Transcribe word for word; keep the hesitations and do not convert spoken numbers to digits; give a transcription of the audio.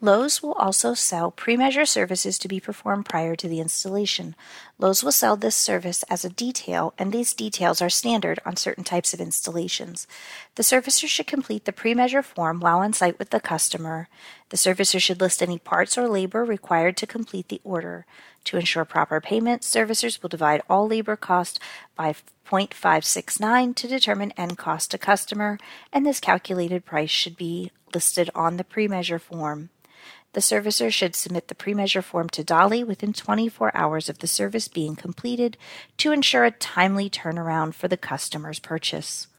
Lowe's will also sell pre-measure services to be performed prior to the installation. Lowe's will sell this service as a detail, and these details are standard on certain types of installations. The servicer should complete the pre-measure form while on site with the customer. The servicer should list any parts or labor required to complete the order. To ensure proper payment, servicers will divide all labor cost by zero point five six nine to determine end cost to customer, and this calculated price should be listed on the pre-measure form. The servicer should submit the pre-measure form to Dolly within twenty-four hours of the service being completed to ensure a timely turnaround for the customer's purchase.